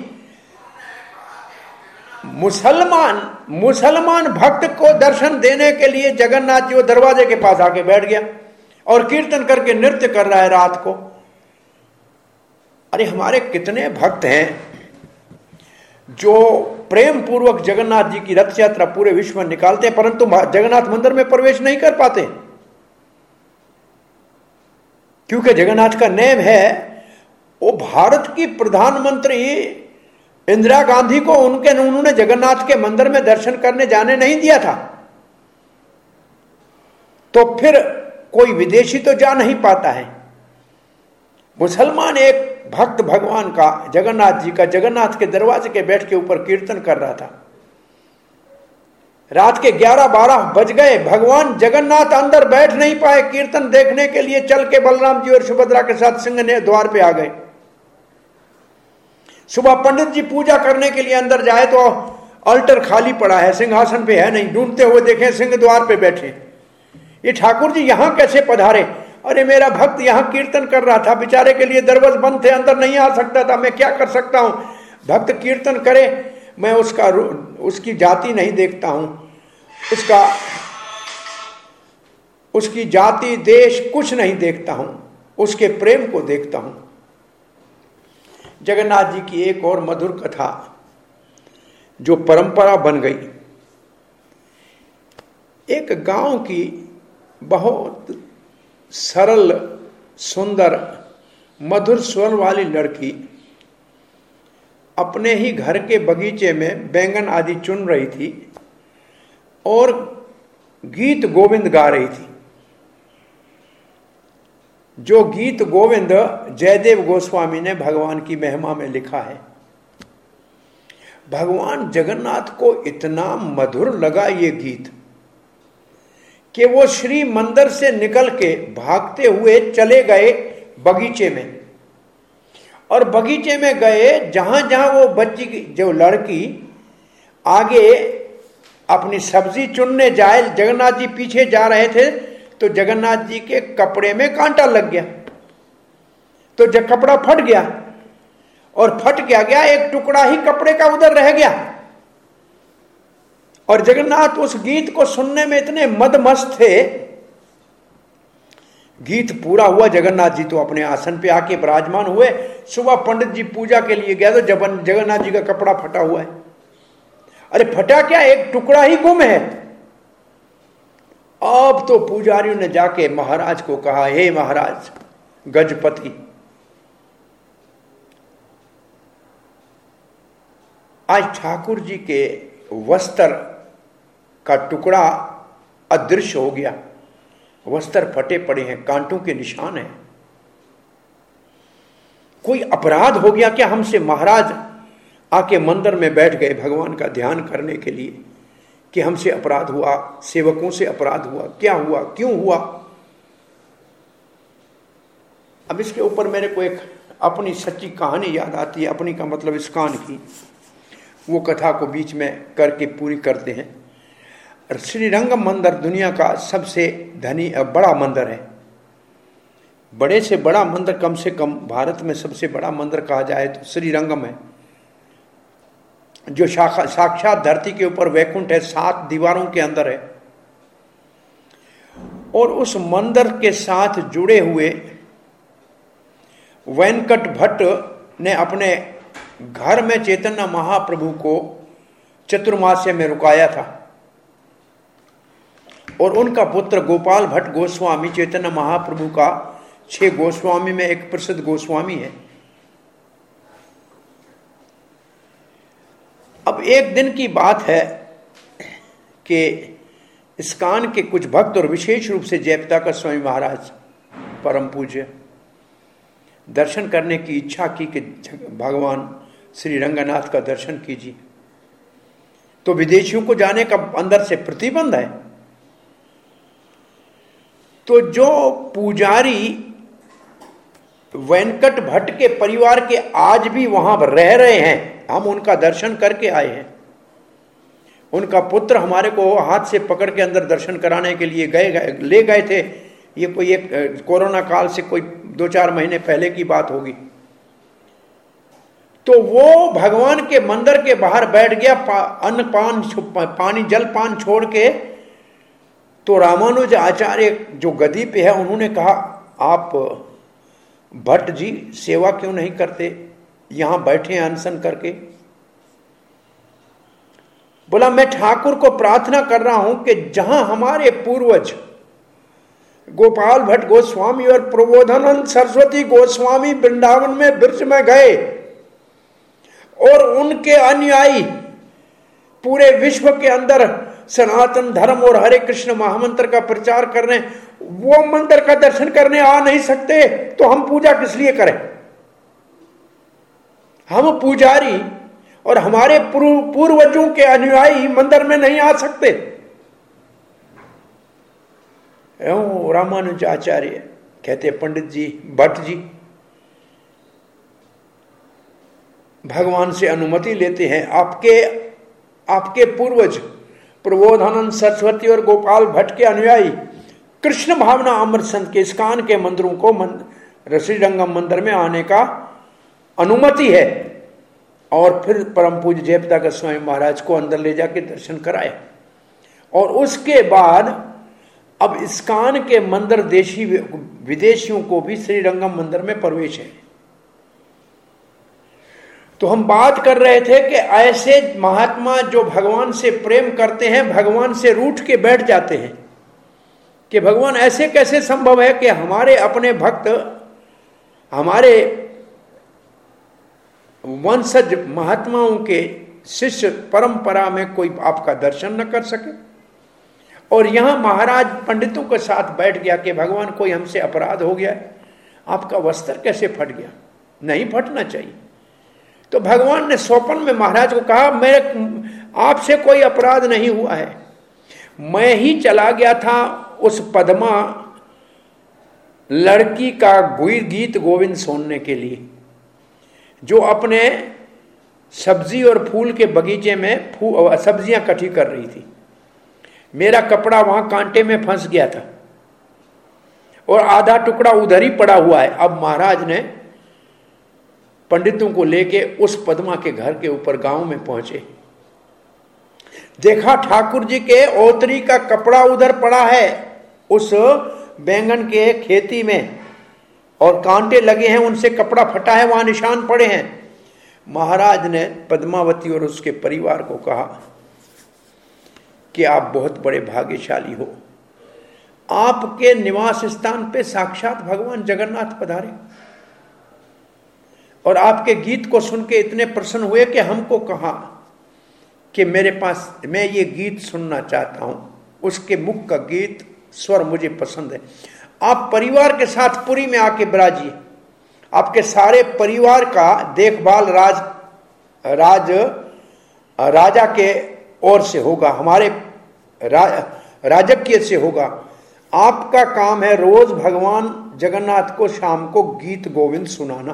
मुसलमान मुसलमान भक्त को दर्शन देने के लिए जगन्नाथ जी वो दरवाजे के पास आके बैठ गया और कीर्तन करके नृत्य कर रहा है रात को। अरे हमारे कितने भक्त हैं जो प्रेम पूर्वक जगन्नाथ जी की रथ यात्रा पूरे विश्व में निकालते हैं, परंतु जगन्नाथ मंदिर में प्रवेश नहीं कर पाते, क्योंकि जगन्नाथ का नेम है। वो भारत की प्रधानमंत्री इंदिरा गांधी को उनके उन्होंने जगन्नाथ के मंदिर में दर्शन करने जाने नहीं दिया था, तो फिर कोई विदेशी तो जा नहीं पाता है। मुसलमान एक भक्त भगवान का, जगन्नाथ जी का, जगन्नाथ के दरवाजे के बैठ के ऊपर कीर्तन कर रहा था। रात के ग्यारह बारह बज गए, भगवान जगन्नाथ अंदर बैठ नहीं पाए, कीर्तन देखने के लिए चल के बलराम जी और सुभद्रा के साथ सिंह ने द्वार पे आ गए। सुबह पंडित जी पूजा करने के लिए अंदर जाए तो अल्टर खाली पड़ा है, सिंहासन पे है नहीं, ढूंढते हुए देखे सिंह द्वार पे बैठे। ये ठाकुर जी यहां कैसे पधारे? अरे मेरा भक्त यहां कीर्तन कर रहा था, बेचारे के लिए दरवाजे बंद थे, अंदर नहीं आ सकता था, मैं क्या कर सकता हूं? भक्त कीर्तन करे, मैं उसका उसकी जाति नहीं देखता हूं, उसका उसकी जाति देश कुछ नहीं देखता हूं, उसके प्रेम को देखता हूं। जगन्नाथ जी की एक और मधुर कथा जो परंपरा बन गई। एक गांव की बहुत सरल सुंदर मधुर स्वर वाली लड़की अपने ही घर के बगीचे में बैंगन आदि चुन रही थी और गीत गोविंद गा रही थी। जो गीत गोविंद जयदेव गोस्वामी ने भगवान की महिमा में लिखा है। भगवान जगन्नाथ को इतना मधुर लगा ये गीत कि वो श्री मंदिर से निकल के भागते हुए चले गए बगीचे में, और बगीचे में गए जहां जहां वो बच्ची जो लड़की आगे अपनी सब्जी चुनने जाए, जगन्नाथ जी पीछे जा रहे थे, तो जगन्नाथ जी के कपड़े में कांटा लग गया, तो जब कपड़ा फट गया और फट गया गया एक टुकड़ा ही कपड़े का उधर रह गया। और जगन्नाथ उस गीत को सुनने में इतने मदमस्त थे। गीत पूरा हुआ, जगन्नाथ जी तो अपने आसन पे आके विराजमान हुए। सुबह पंडित जी पूजा के लिए गया तो जब जगन्नाथ जी का कपड़ा फटा हुआ है। अरे फटा क्या, एक टुकड़ा ही गुम है। अब तो पुजारियों ने जाके महाराज को कहा, हे महाराज गजपति, आज ठाकुर जी के वस्त्र का टुकड़ा अदृश्य हो गया, वस्त्र फटे पड़े हैं, कांटों के निशान हैं, कोई अपराध हो गया क्या हमसे? महाराज आके मंदिर में बैठ गए भगवान का ध्यान करने के लिए कि हमसे अपराध हुआ, सेवकों से अपराध हुआ, क्या हुआ, क्यों हुआ? अब इसके ऊपर मेरे को एक अपनी सच्ची कहानी याद आती है, अपनी का मतलब इस कान की, वो कथा को बीच में करके पूरी करते हैं। श्री रंगम मंदिर दुनिया का सबसे धनी बड़ा मंदिर है। बड़े से बड़ा मंदिर, कम से कम भारत में सबसे बड़ा मंदिर कहा जाए तो श्री रंगम है, जो शाखा साक्षात धरती के ऊपर वैकुंठ है, सात दीवारों के अंदर है। और उस मंदिर के साथ जुड़े हुए वेंकट भट्ट ने अपने घर में चैतन्य महाप्रभु को चतुर्मास्य में रुकाया था, और उनका पुत्र गोपाल भट्ट गोस्वामी चैतन्य महाप्रभु का छह गोस्वामी में एक प्रसिद्ध गोस्वामी है। अब एक दिन की बात है कि इस्कान के कुछ भक्त और विशेष रूप से जयप्रकाश का स्वामी महाराज परम पूज्य दर्शन करने की इच्छा की कि भगवान श्री रंगनाथ का दर्शन कीजिए, तो विदेशियों को जाने का अंदर से प्रतिबंध है। तो जो पुजारी वेंकट भट्ट के परिवार के आज भी वहां रह रहे हैं, हम उनका दर्शन करके आए हैं। उनका पुत्र हमारे को हाथ से पकड़ के अंदर दर्शन कराने के लिए गए गए ले गए थे। ये कोई एक कोरोना काल से कोई दो चार महीने पहले की बात होगी। तो वो भगवान के मंदिर के बाहर बैठ गया, पा, अन्न पान पानी जल पान छोड़ के। तो रामानुज आचार्य जो गदी पे है, उन्होंने कहा, आप भट्ट जी सेवा क्यों नहीं करते, यहां बैठे हैं अनशन करके। बोला, मैं ठाकुर को प्रार्थना कर रहा हूं कि जहां हमारे पूर्वज गोपाल भट्ट गोस्वामी और प्रबोधानंद सरस्वती गोस्वामी वृंदावन में ब्रज में गए और उनके अनुयायी पूरे विश्व के अंदर सनातन धर्म और हरे कृष्ण महामंत्र का प्रचार कर रहे हैं, वो मंदिर का दर्शन करने आ नहीं सकते, तो हम पूजा किस लिए करें? हम पुजारी और हमारे पूर्वजों के अनुयायी मंदिर में नहीं आ सकते। रामानुज आचार्य कहते, पंडित जी, भट्ट जी भगवान से अनुमति लेते हैं। आपके आपके पूर्वज प्रबोधानंद सरस्वती और गोपाल भट्ट के अनुयायी कृष्ण भावना अमृत संत के इस्कान के मंदिरों को मंदिर श्रीरंगम मंदिर में आने का अनुमति है। और फिर परम पूज्य जयप्रकाश स्वामी महाराज को अंदर ले जाके दर्शन कराए। और उसके बाद अब इस्कान के मंदिर देशी विदेशियों को भी श्रीरंगम मंदिर में प्रवेश है। तो हम बात कर रहे थे कि ऐसे महात्मा जो भगवान से प्रेम करते हैं, भगवान से रूठ के बैठ जाते हैं कि भगवान ऐसे कैसे संभव है कि हमारे अपने भक्त, हमारे वंशज महात्माओं के शिष्य परंपरा में कोई आपका दर्शन न कर सके। और यहां महाराज पंडितों के साथ बैठ गया कि भगवान कोई हमसे अपराध हो गया है, आपका वस्त्र कैसे फट गया, नहीं फटना चाहिए। तो भगवान ने स्वप्न में महाराज को कहा, मेरे आपसे कोई अपराध नहीं हुआ है, मैं ही चला गया था उस पद्मा लड़की का गीत गोविंद सुनने के लिए, जो अपने सब्जी और फूल के बगीचे में सब्जियां इकट्ठी कर रही थी। मेरा कपड़ा वहां कांटे में फंस गया था और आधा टुकड़ा उधर ही पड़ा हुआ है। अब महाराज ने पंडितों को लेके उस पद्मा के घर के ऊपर गांव में पहुंचे, देखा ठाकुर जी के ओतरी का कपड़ा उधर पड़ा है उस बैंगन के खेती में, और कांटे लगे हैं, उनसे कपड़ा फटा है, वहां निशान पड़े हैं। महाराज ने पद्मावती और उसके परिवार को कहा कि आप बहुत बड़े भाग्यशाली हो, आपके निवास स्थान पे साक्षात भगवान जगन्नाथ पधारे और आपके गीत को सुन के इतने प्रसन्न हुए कि हमको कहा कि मेरे पास, मैं ये गीत सुनना चाहता हूं, उसके मुख का गीत स्वर मुझे पसंद है। आप परिवार के साथ पुरी में आके विराजिए, आपके सारे परिवार का देखभाल राज राज राजा के ओर से होगा, हमारे रा, राजकीय से होगा। आपका काम है रोज भगवान जगन्नाथ को शाम को गीत गोविंद सुनाना।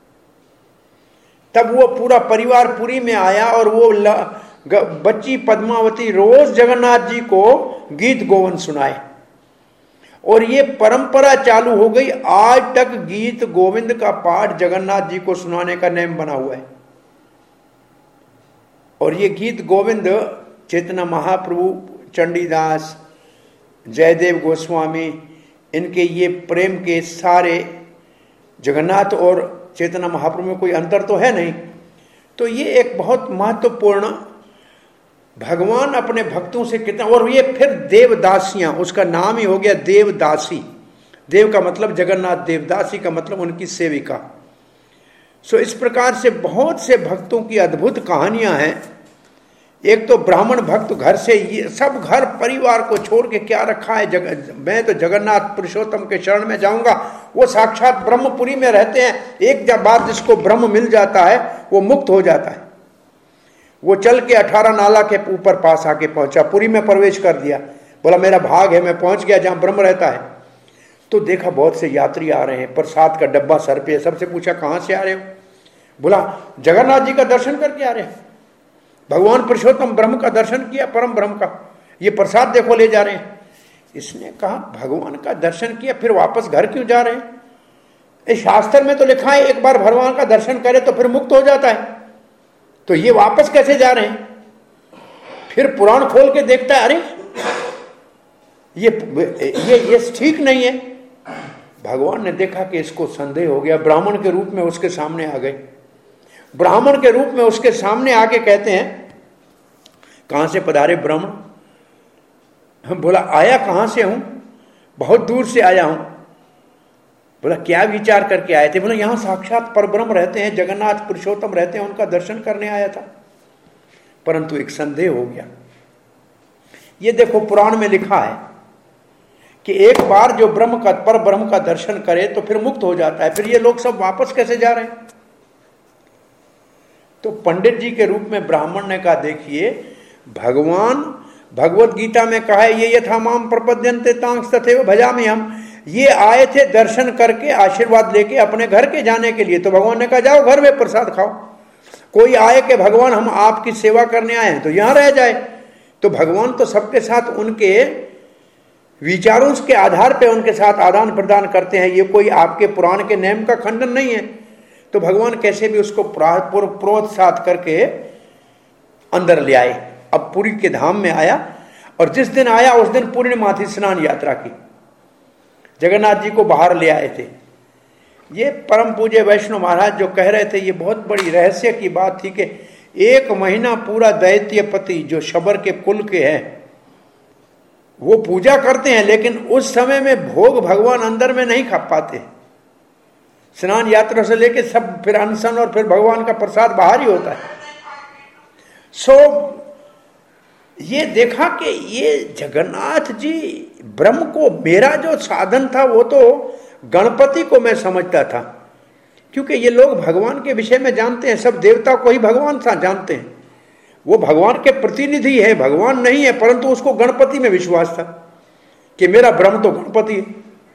तब वो पूरा परिवार पुरी में आया और वो ल, ग, बच्ची पद्मावती रोज जगन्नाथ जी को गीत गोविंद सुनाए और ये परंपरा चालू हो गई। आज तक गीत गोविंद का पाठ जगन्नाथ जी को सुनाने का नियम बना हुआ है। और ये गीत गोविंद चैतन्य महाप्रभु, चंडीदास, जयदेव गोस्वामी, इनके ये प्रेम के सारे, जगन्नाथ और चैतन्य महाप्रभु में कोई अंतर तो है नहीं। तो ये एक बहुत महत्वपूर्ण, भगवान अपने भक्तों से कितना, और ये फिर देवदासियां, उसका नाम ही हो गया देवदासी। देव का मतलब जगन्नाथ, देवदासी का मतलब उनकी सेविका। सो इस प्रकार से बहुत से भक्तों की अद्भुत कहानियां हैं एक तो ब्राह्मण भक्त घर से, ये सब घर परिवार को छोड़ के क्या रखा है, जग, मैं तो जगन्नाथ पुरुषोत्तम के शरण में जाऊंगा। वो साक्षात ब्रह्मपुरी में रहते हैं। एक जब बात जिसको ब्रह्म मिल जाता है वो मुक्त हो जाता है। वो चल के अठारह नाला के ऊपर पास आके पहुंचा, पुरी में प्रवेश कर दिया, बोला मेरा भाग है, मैं पहुंच गया जहां ब्रह्म रहता है। तो देखा बहुत से यात्री आ रहे हैं, प्रसाद का डब्बा सर पे। सबसे पूछा कहां से आ रहे हो? बोला जगन्नाथ जी का दर्शन करके आ रहे हैं, भगवान पुरुषोत्तम ब्रह्म का दर्शन किया, परम ब्रह्म का, ये प्रसाद देखो ले जा रहे हैं। इसने कहा भगवान का दर्शन किया फिर वापस घर क्यों जा रहे हैं? इस शास्त्र में तो लिखा है एक बार भगवान का दर्शन करे तो फिर मुक्त हो जाता है, तो ये वापस कैसे जा रहे हैं? फिर पुराण खोल के देखता है, अरे ये ये ये ठीक नहीं है। भगवान ने देखा कि इसको संदेह हो गया, ब्राह्मण के रूप में उसके सामने आ गए। ब्राह्मण के रूप में उसके सामने आके कहते हैं कहां से पधारे ब्राह्मण? हम बोला आया कहां से हूं? बहुत दूर से आया हूं। बोला क्या विचार करके आए थे? बोला यहां साक्षात परब्रह्म रहते हैं, जगन्नाथ पुरुषोत्तम रहते हैं, उनका दर्शन करने आया था, परंतु एक संदेह हो गया। ये देखो पुराण में लिखा है कि एक बार जो ब्रह्म का पर ब्रह्म का दर्शन करे तो फिर मुक्त हो जाता है, फिर ये लोग सब वापस कैसे जा रहे हैं? तो पंडित जी के रूप में ब्राह्मण ने कहा देखिए भगवान भगवत गीता में कहा है ये यथा माम प्रपद्यन्ते तांस तथैव भजामि हम, ये आए थे दर्शन करके आशीर्वाद लेके अपने घर के जाने के लिए। तो भगवान ने कहा जाओ घर में प्रसाद खाओ। कोई आए कि भगवान हम आपकी सेवा करने आए हैं तो यहां रह जाए, तो भगवान तो सबके साथ उनके विचारों के आधार पे उनके साथ आदान प्रदान करते हैं। ये कोई आपके पुराण के नियम का खंडन नहीं है। तो भगवान कैसे भी उसको प्रोत्साहित करके अंदर ले आए। अब पुरी के धाम में आया और जिस दिन आया उस दिन पूर्णिमा थी, स्नान यात्रा की, जगन्नाथ जी को बाहर ले आए थे। ये परम पूज्य वैष्णव महाराज जो कह रहे थे, ये बहुत बड़ी रहस्य की बात थी कि एक महीना पूरा दैत्यपति जो शबर के कुल के हैं वो पूजा करते हैं, लेकिन उस समय में भोग भगवान अंदर में नहीं खा पाते। स्नान यात्रा से लेके सब फिर अनशन और फिर भगवान का प्रसाद बाहर ही होता है। सो ये देखा कि ये जगन्नाथ जी ब्रह्म को, मेरा जो साधन था वो तो गणपति को मैं समझता था, क्योंकि ये लोग भगवान के विषय में जानते हैं, सब देवता को ही भगवान सा जानते हैं। वो भगवान के प्रतिनिधि है, भगवान नहीं है, परंतु उसको गणपति में विश्वास था कि मेरा ब्रह्म तो गणपति है।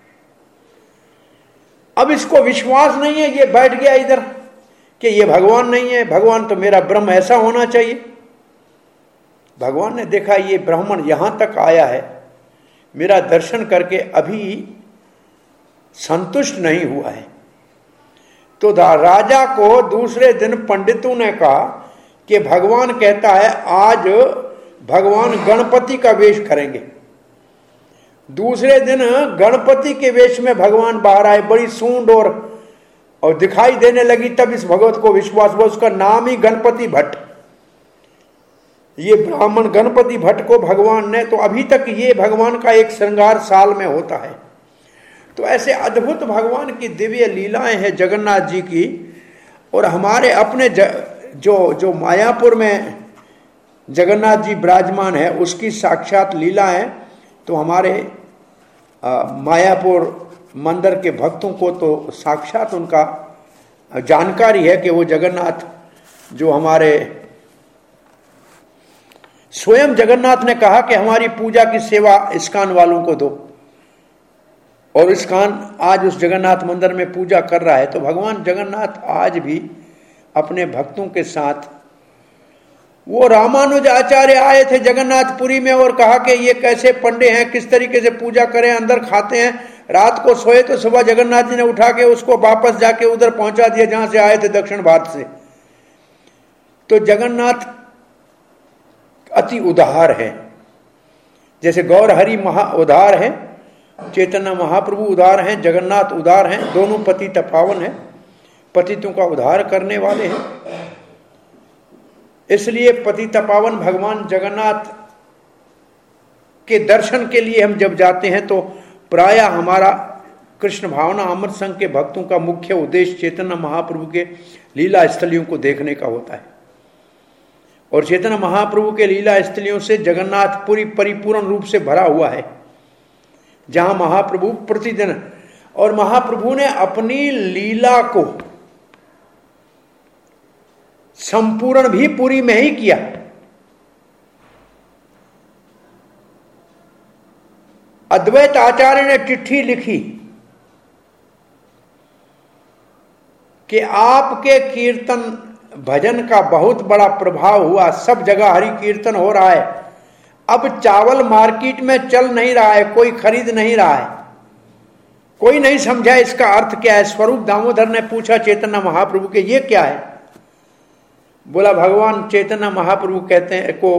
अब इसको विश्वास नहीं है, ये बैठ गया इधर कि ये भगवान नहीं है, भगवान तो मेरा ब्रह्म ऐसा होना चाहिए। भगवान ने देखा ये ब्राह्मण यहां तक आया है, मेरा दर्शन करके अभी संतुष्ट नहीं हुआ है, तो राजा को दूसरे दिन पंडितों ने कहा कि भगवान कहता है आज भगवान गणपति का वेश करेंगे। दूसरे दिन गणपति के वेश में भगवान बाहर आए, बड़ी सूंड और और दिखाई देने लगी। तब इस भगवत को विश्वास हुआ, उसका नाम ही गणपति भट्ट। ये ब्राह्मण गणपति भट्ट को भगवान ने, तो अभी तक ये भगवान का एक श्रृंगार साल में होता है। तो ऐसे अद्भुत भगवान की दिव्य लीलाएं हैं जगन्नाथ जी की। और हमारे अपने ज, जो जो मायापुर में जगन्नाथ जी विराजमान है उसकी साक्षात लीला है। तो हमारे आ, मायापुर मंदिर के भक्तों को तो साक्षात उनका जानकारी है कि वो जगन्नाथ जो हमारे स्वयं जगन्नाथ ने कहा कि हमारी पूजा की सेवा इस्कान वालों को दो, और इस्कान आज उस जगन्नाथ मंदिर में पूजा कर रहा है। तो भगवान जगन्नाथ आज भी अपने भक्तों के साथ, वो रामानुज आचार्य आए थे जगन्नाथपुरी में और कहा कि ये कैसे पंडे हैं, किस तरीके से पूजा करें, अंदर खाते हैं, रात को सोए तो सुबह जगन्नाथ जी ने उठा के उसको वापस जाके उधर पहुंचा दिया जहां से आए थे, दक्षिण भारत से। तो जगन्नाथ अति उदार है, जैसे गौर हरि महा उदार है, चैतन्य महाप्रभु उदार हैं, जगन्नाथ उदार हैं, दोनों पतित पावन हैं, पतितों का उद्धार करने वाले हैं। इसलिए पतित पावन भगवान जगन्नाथ के दर्शन के लिए हम जब जाते हैं तो प्रायः हमारा कृष्ण भावना अमृत संघ के भक्तों का मुख्य उद्देश्य चैतन्य महाप्रभु के लीला स्थलियों को देखने का होता है। और चैतन्य महाप्रभु के लीला स्थलियों से जगन्नाथ पूरी परिपूर्ण रूप से भरा हुआ है, जहां महाप्रभु प्रतिदिन, और महाप्रभु ने अपनी लीला को संपूर्ण भी पूरी में ही किया। अद्वैत आचार्य ने चिट्ठी लिखी कि आपके कीर्तन भजन का बहुत बड़ा प्रभाव हुआ, सब जगह हरि कीर्तन हो रहा है, अब चावल मार्केट में चल नहीं रहा है, कोई खरीद नहीं रहा है, कोई नहीं समझा इसका अर्थ क्या है। स्वरूप दामोदर ने पूछा चैतन्य महाप्रभु के, ये क्या है? बोला भगवान चैतन्य महाप्रभु कहते हैं को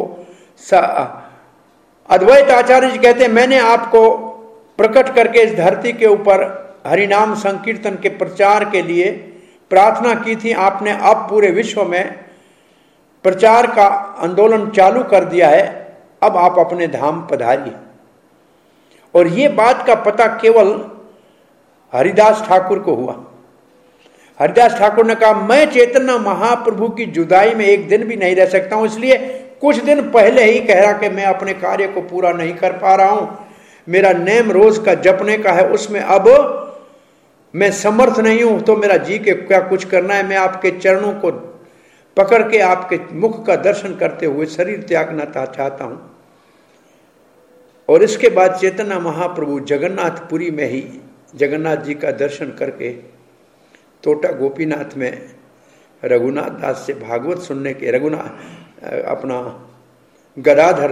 अद्वैत आचार्य जी कहते हैं, मैंने आपको प्रकट करके इस धरती के ऊपर हरिनाम संकीर्तन के प्रचार के लिए प्रार्थना की थी, आपने अब पूरे विश्व में प्रचार का आंदोलन चालू कर दिया है, अब आप अपने धाम पधारिए। और ये बात का पता केवल हरिदास ठाकुर को हुआ। हरिदास ठाकुर ने कहा, मैं चैतन्य महाप्रभु की जुदाई में एक दिन भी नहीं रह सकता हूं, इसलिए कुछ दिन पहले ही कह रहा कि मैं अपने कार्य को पूरा नहीं कर पा रहा हूं, मेरा नेम रोज का जपने का है, उसमें अब मैं समर्थ नहीं हूं, तो मेरा जी के क्या कुछ करना है, मैं आपके चरणों को पकड़ के आपके मुख का दर्शन करते हुए शरीर त्यागना चाहता हूं। और इसके बाद चैतन्य महाप्रभु जगन्नाथपुरी में ही जगन्नाथ जी का दर्शन करके तोटा गोपीनाथ में रघुनाथ दास से भागवत सुनने के, रघुनाथ अपना गदाधर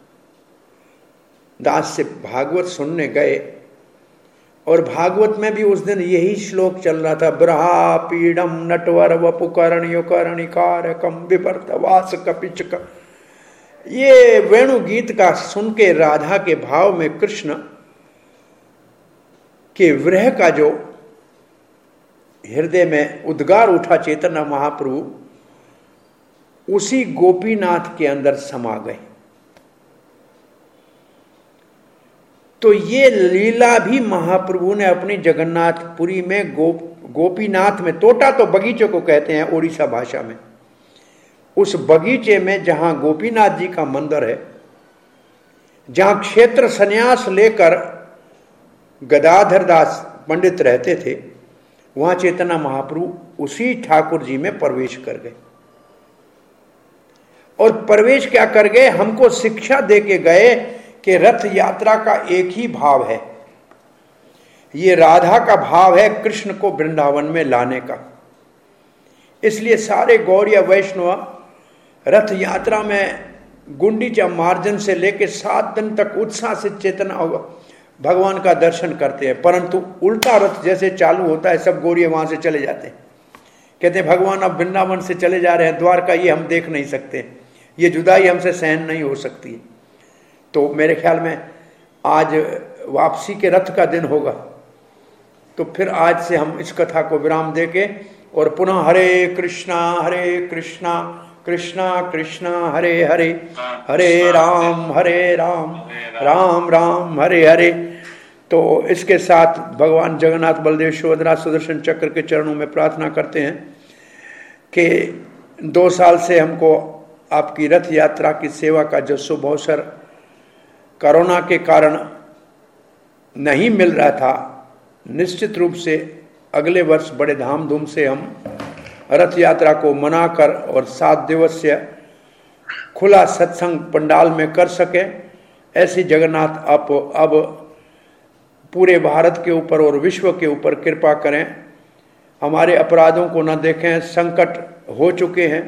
दास से भागवत सुनने गए, और भागवत में भी उस दिन यही श्लोक चल रहा था, ब्रहा पीडम नटवर वपुकरणियो करणिकारकम विवर्त वास कपिचक। ये वेणु गीत का सुन के राधा के भाव में कृष्ण के विरह का जो हृदय में उद्गार उठा चैतन्य महाप्रभु, उसी गोपीनाथ के अंदर समा गए। तो ये लीला भी महाप्रभु ने अपनी जगन्नाथपुरी में गो गोपीनाथ में, तोटा तो बगीचे को कहते हैं ओडिशा भाषा में, उस बगीचे में जहां गोपीनाथ जी का मंदिर है, जहां क्षेत्र संन्यास लेकर गदाधर दास पंडित रहते थे, वहां चैतन्य महाप्रभु उसी ठाकुर जी में प्रवेश कर गए। और प्रवेश क्या कर गए, हमको शिक्षा दे के गए कि रथ यात्रा का एक ही भाव है, ये राधा का भाव है कृष्ण को वृंदावन में लाने का। इसलिए सारे गौड़िया वैष्णव रथ यात्रा में गुंडीचा मार्जन से लेकर सात दिन तक उत्साह से चैतन्य भगवान का दर्शन करते हैं, परंतु उल्टा रथ जैसे चालू होता है सब गौड़िया वहां से चले जाते हैं, कहते हैं भगवान अब वृंदावन से चले जा रहे हैं, द्वारका ये हम देख नहीं सकते, ये जुदाई हमसे सहन नहीं हो सकती। तो मेरे ख्याल में आज वापसी के रथ का दिन होगा, तो फिर आज से हम इस कथा को विराम देके और पुनः हरे कृष्णा हरे कृष्णा कृष्णा कृष्णा हरे हरे, हरे राम हरे राम राम राम हरे हरे। तो इसके साथ भगवान जगन्नाथ बलदेव सुभद्रा सुदर्शन चक्र के चरणों में प्रार्थना करते हैं कि दो साल से हमको आपकी रथ यात्रा की सेवा का जो शुभ अवसर कोरोना के कारण नहीं मिल रहा था, निश्चित रूप से अगले वर्ष बड़े धामधूम से हम रथ यात्रा को मनाकर और सात दिवसीय खुला सत्संग पंडाल में कर सके, ऐसी जगन्नाथ आप अब पूरे भारत के ऊपर और विश्व के ऊपर कृपा करें। हमारे अपराधों को न देखें, संकट हो चुके हैं,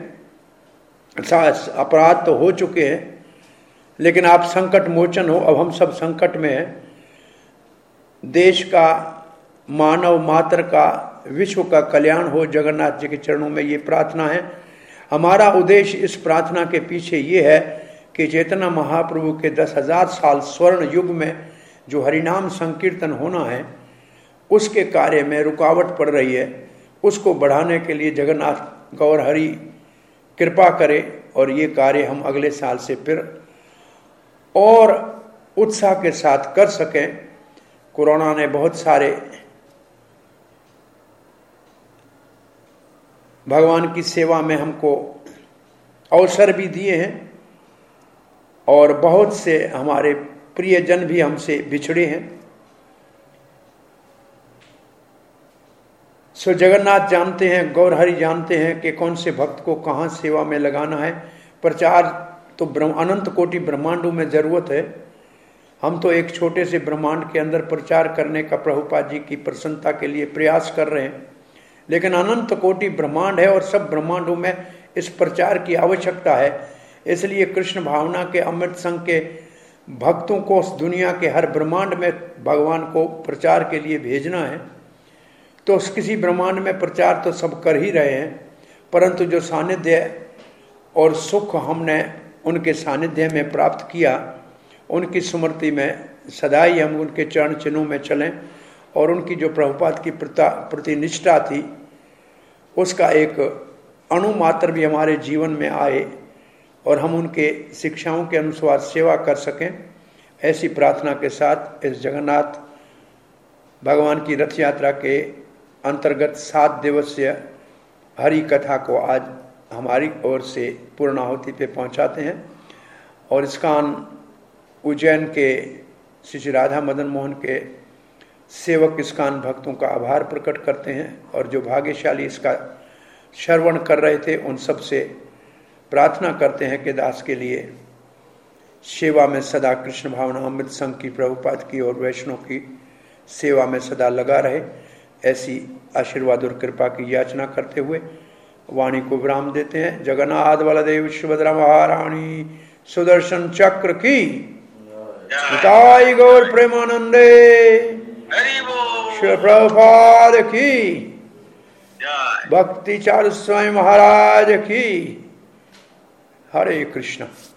अपराध तो हो चुके हैं, लेकिन आप संकट मोचन हो, अब हम सब संकट में हैं। देश का, मानव मात्र का, विश्व का कल्याण हो, जगन्नाथ जी के चरणों में ये प्रार्थना है। हमारा उद्देश्य इस प्रार्थना के पीछे ये है कि चैतन्य महाप्रभु के दस हजार साल स्वर्ण युग में जो हरिनाम संकीर्तन होना है, उसके कार्य में रुकावट पड़ रही है, उसको बढ़ाने के लिए जगन्नाथ गौर हरि कृपा करे और ये कार्य हम अगले साल से फिर और उत्साह के साथ कर सकें। कोरोना ने बहुत सारे भगवान की सेवा में हमको अवसर भी दिए हैं और बहुत से हमारे प्रियजन भी हमसे बिछड़े हैं। सो जगन्नाथ जानते हैं, गौरहरि जानते हैं कि कौन से भक्त को कहाँ सेवा में लगाना है। प्रचार तो अनंत कोटि ब्रह्मांडों में जरूरत है। हम तो एक छोटे से ब्रह्मांड के अंदर प्रचार करने का प्रभुपाद जी की प्रसन्नता के लिए प्रयास कर रहे हैं, लेकिन अनंत कोटि ब्रह्मांड है और सब ब्रह्मांडों में इस प्रचार की आवश्यकता है। इसलिए कृष्ण भावना के अमृत संघ के भक्तों को उस दुनिया के हर ब्रह्मांड में भगवान को प्रचार के लिए भेजना है। तो उस किसी ब्रह्मांड में प्रचार तो सब कर ही रहे हैं, परंतु जो सानिध्य और सुख हमने उनके सानिध्य में प्राप्त किया, उनकी स्मृति में सदा ही हम उनके चरण चिन्हों में चलें और उनकी जो प्रभुपाद की प्रति निष्ठा थी उसका एक अणु मात्र भी हमारे जीवन में आए और हम उनके शिक्षाओं के अनुसार सेवा कर सकें। ऐसी प्रार्थना के साथ इस जगन्नाथ भगवान की रथ यात्रा के अंतर्गत सात दिवसीय हरि कथा को आज हमारी ओर से पूर्णाहुति पे पहुंचाते हैं और इसका उज्जैन के श्री राधा मदन मोहन के सेवक इस्कान भक्तों का आभार प्रकट करते हैं और जो भाग्यशाली इसका श्रवण कर रहे थे उन सब से प्रार्थना करते हैं कि दास के लिए सेवा में सदा कृष्ण भावना अमृत संघ की प्रभुपाद की और वैष्णव की सेवा में सदा लगा रहे। ऐसी आशीर्वाद और कृपा की याचना करते हुए वाणी को विराम देते हैं। जगन्नाथ बलदेव सुभद्रा महारानी सुदर्शन चक्र की निताई गौर प्रेमानंदे श्री प्रभुपाद की भक्ति चारु स्वामी महाराज की। हरे कृष्ण।